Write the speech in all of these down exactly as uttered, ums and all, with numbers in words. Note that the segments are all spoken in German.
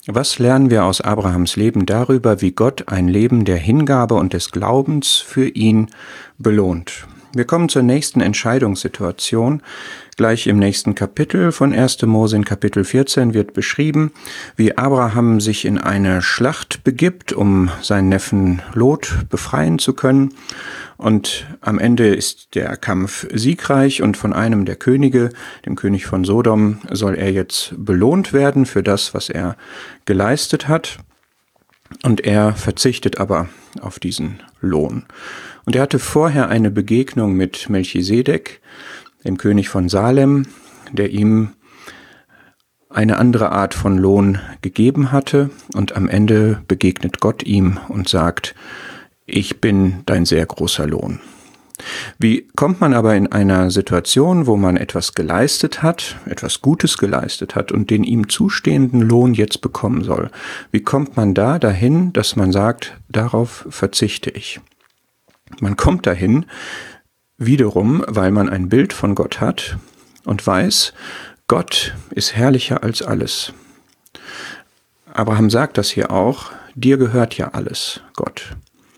Was lernen wir aus Abrahams Leben darüber, wie Gott ein Leben der Hingabe und des Glaubens für ihn belohnt? Wir kommen zur nächsten Entscheidungssituation. Gleich im nächsten Kapitel von erster Mose in Kapitel vierzehn wird beschrieben, wie Abraham sich in eine Schlacht begibt, um seinen Neffen Lot befreien zu können. Und am Ende ist der Kampf siegreich und von einem der Könige, dem König von Sodom, soll er jetzt belohnt werden für das, was er geleistet hat. Und er verzichtet aber auf diesen Lohn. Und er hatte vorher eine Begegnung mit Melchisedek, dem König von Salem, der ihm eine andere Art von Lohn gegeben hatte. Und am Ende begegnet Gott ihm und sagt: Ich bin dein sehr großer Lohn. Wie kommt man aber in einer Situation, wo man etwas geleistet hat, etwas Gutes geleistet hat und den ihm zustehenden Lohn jetzt bekommen soll? Wie kommt man da dahin, dass man sagt, darauf verzichte ich? Man kommt dahin wiederum, weil man ein Bild von Gott hat und weiß, Gott ist herrlicher als alles. Abraham sagt das hier auch: Dir gehört ja alles, Gott.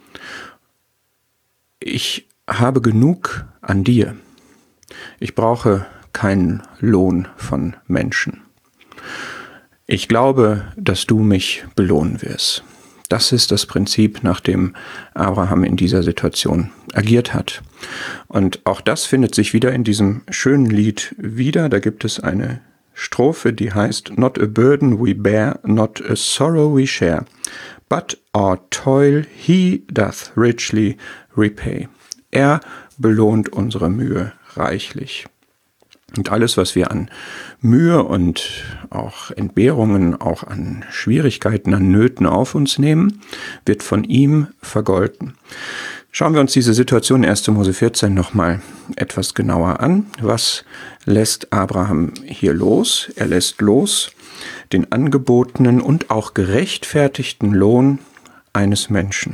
Ich habe genug an dir. Ich brauche keinen Lohn von Menschen. Ich glaube, dass du mich belohnen wirst. Das ist das Prinzip, nach dem Abraham in dieser Situation agiert hat. Und auch das findet sich wieder in diesem schönen Lied wieder. Da gibt es eine Strophe, die heißt: Not a burden we bear, not a sorrow we share, but our toil he doth richly repay. Er belohnt unsere Mühe reichlich. Und alles, was wir an Mühe und auch Entbehrungen, auch an Schwierigkeiten, an Nöten auf uns nehmen, wird von ihm vergolten. Schauen wir uns diese Situation in erster Mose vierzehn nochmal etwas genauer an. Was lässt Abraham hier los? Er lässt los den angebotenen und auch gerechtfertigten Lohn eines Menschen.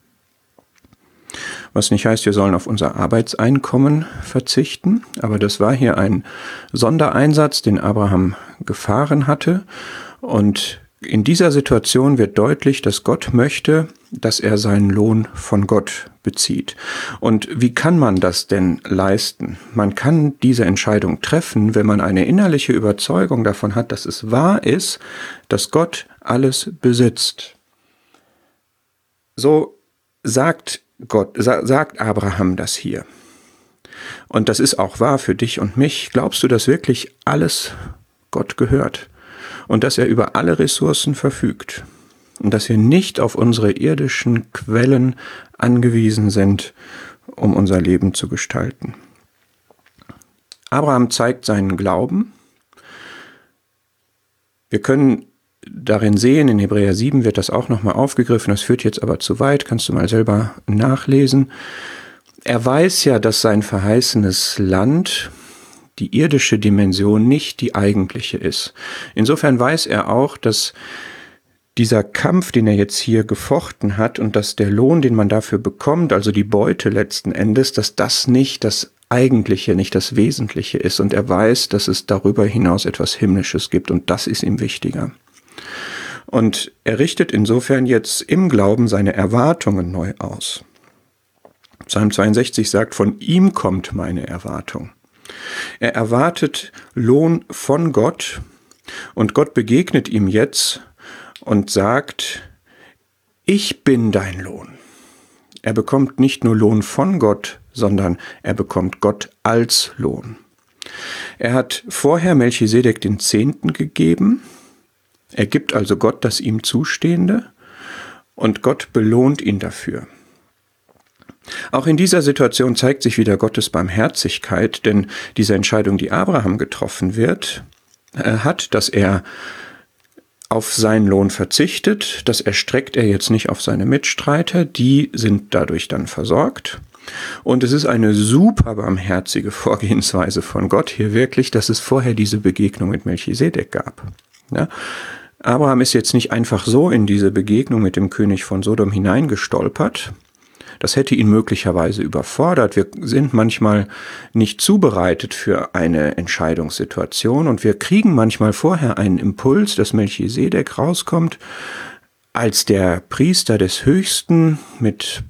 Was nicht heißt, wir sollen auf unser Arbeitseinkommen verzichten, aber das war hier ein Sondereinsatz, den Abraham gefahren hatte. Und in dieser Situation wird deutlich, dass Gott möchte, dass er seinen Lohn von Gott bezieht. Und wie kann man das denn leisten? Man kann diese Entscheidung treffen, wenn man eine innerliche Überzeugung davon hat, dass es wahr ist, dass Gott alles besitzt. So sagt Gott, sagt Abraham das hier. Und das ist auch wahr für dich und mich. Glaubst du, dass wirklich alles Gott gehört? Und dass er über alle Ressourcen verfügt? Und dass wir nicht auf unsere irdischen Quellen angewiesen sind, um unser Leben zu gestalten? Abraham zeigt seinen Glauben. Wir können darin sehen, in Hebräer sieben wird das auch nochmal aufgegriffen, das führt jetzt aber zu weit, kannst du mal selber nachlesen. Er weiß ja, dass sein verheißenes Land, die irdische Dimension, nicht die eigentliche ist. Insofern weiß er auch, dass dieser Kampf, den er jetzt hier gefochten hat und dass der Lohn, den man dafür bekommt, also die Beute letzten Endes, dass das nicht das Eigentliche, nicht das Wesentliche ist. Und er weiß, dass es darüber hinaus etwas Himmlisches gibt und das ist ihm wichtiger. Und er richtet insofern jetzt im Glauben seine Erwartungen neu aus. Psalm zweiundsechzig sagt, von ihm kommt meine Erwartung. Er erwartet Lohn von Gott und Gott begegnet ihm jetzt und sagt, ich bin dein Lohn. Er bekommt nicht nur Lohn von Gott, sondern er bekommt Gott als Lohn. Er hat vorher Melchisedek den Zehnten gegeben. Er gibt also Gott das ihm Zustehende und Gott belohnt ihn dafür. Auch in dieser Situation zeigt sich wieder Gottes Barmherzigkeit, denn diese Entscheidung, die Abraham getroffen wird, hat, dass er auf seinen Lohn verzichtet, das erstreckt er jetzt nicht auf seine Mitstreiter, die sind dadurch dann versorgt. Und es ist eine super barmherzige Vorgehensweise von Gott hier wirklich, dass es vorher diese Begegnung mit Melchisedek gab. Ja? Abraham ist jetzt nicht einfach so in diese Begegnung mit dem König von Sodom hineingestolpert. Das hätte ihn möglicherweise überfordert. Wir sind manchmal nicht zubereitet für eine Entscheidungssituation und wir kriegen manchmal vorher einen Impuls, dass Melchisedek rauskommt als der Priester des Höchsten mit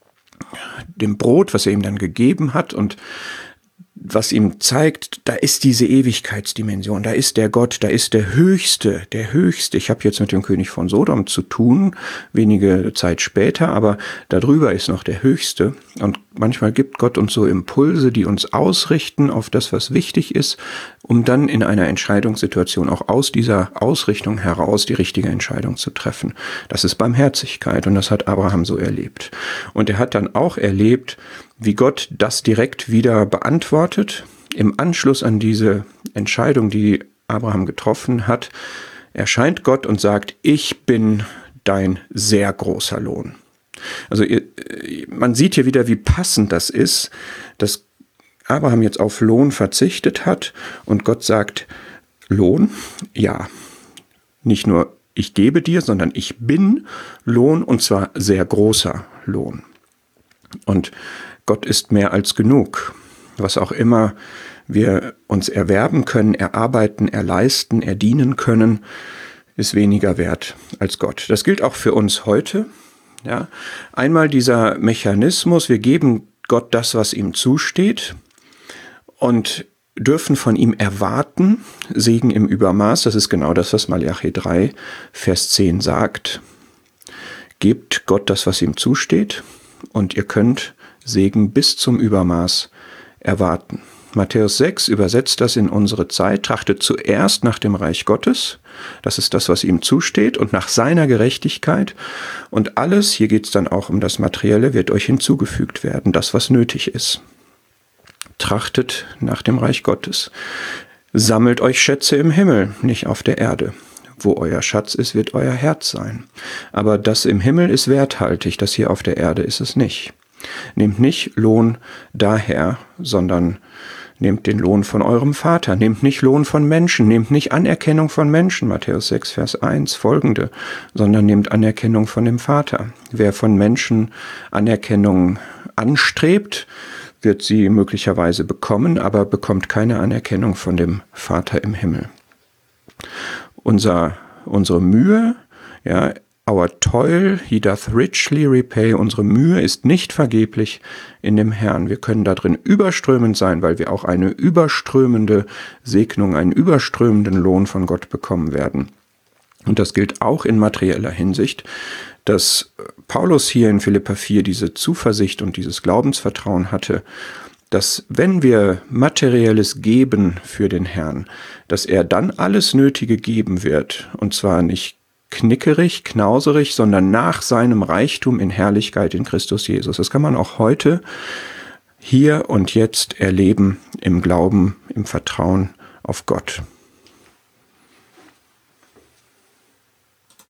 dem Brot, was er ihm dann gegeben hat und was ihm zeigt, da ist diese Ewigkeitsdimension, da ist der Gott, da ist der Höchste, der Höchste. Ich habe jetzt mit dem König von Sodom zu tun, wenige Zeit später, aber darüber ist noch der Höchste. Und manchmal gibt Gott uns so Impulse, die uns ausrichten auf das, was wichtig ist, um dann in einer Entscheidungssituation auch aus dieser Ausrichtung heraus die richtige Entscheidung zu treffen. Das ist Barmherzigkeit und das hat Abraham so erlebt. Und er hat dann auch erlebt, wie Gott das direkt wieder beantwortet. Im Anschluss an diese Entscheidung, die Abraham getroffen hat, erscheint Gott und sagt, ich bin dein sehr großer Lohn. Also man sieht hier wieder, wie passend das ist, dass Abraham jetzt auf Lohn verzichtet hat und Gott sagt, Lohn, ja, nicht nur ich gebe dir, sondern ich bin Lohn und zwar sehr großer Lohn. Und Gott ist mehr als genug. Was auch immer wir uns erwerben können, erarbeiten, erleisten, erdienen können, ist weniger wert als Gott. Das gilt auch für uns heute. Ja, einmal dieser Mechanismus, wir geben Gott das, was ihm zusteht und dürfen von ihm erwarten, Segen im Übermaß. Das ist genau das, was Malachi drei, Vers zehn sagt. Gebt Gott das, was ihm zusteht und ihr könnt Segen bis zum Übermaß erwarten. Matthäus sechs übersetzt das in unsere Zeit, trachtet zuerst nach dem Reich Gottes, das ist das, was ihm zusteht, und nach seiner Gerechtigkeit. Und alles, hier geht es dann auch um das Materielle, wird euch hinzugefügt werden, das, was nötig ist. Trachtet nach dem Reich Gottes. Sammelt euch Schätze im Himmel, nicht auf der Erde. Wo euer Schatz ist, wird euer Herz sein. Aber das im Himmel ist werthaltig, das hier auf der Erde ist es nicht. Nehmt nicht Lohn daher, sondern nehmt den Lohn von eurem Vater. Nehmt nicht Lohn von Menschen, nehmt nicht Anerkennung von Menschen, Matthäus sechs, Vers eins, folgende, sondern nehmt Anerkennung von dem Vater. Wer von Menschen Anerkennung anstrebt, wird sie möglicherweise bekommen, aber bekommt keine Anerkennung von dem Vater im Himmel. Unser, unsere Mühe, ja, Our toil, he doth richly repay. Unsere Mühe ist nicht vergeblich in dem Herrn. Wir können da drin überströmend sein, weil wir auch eine überströmende Segnung, einen überströmenden Lohn von Gott bekommen werden. Und das gilt auch in materieller Hinsicht, dass Paulus hier in Philipper vier diese Zuversicht und dieses Glaubensvertrauen hatte, dass wenn wir Materielles geben für den Herrn, dass er dann alles Nötige geben wird, und zwar nicht knickerig, knauserig, sondern nach seinem Reichtum in Herrlichkeit in Christus Jesus. Das kann man auch heute, hier und jetzt erleben, im Glauben, im Vertrauen auf Gott.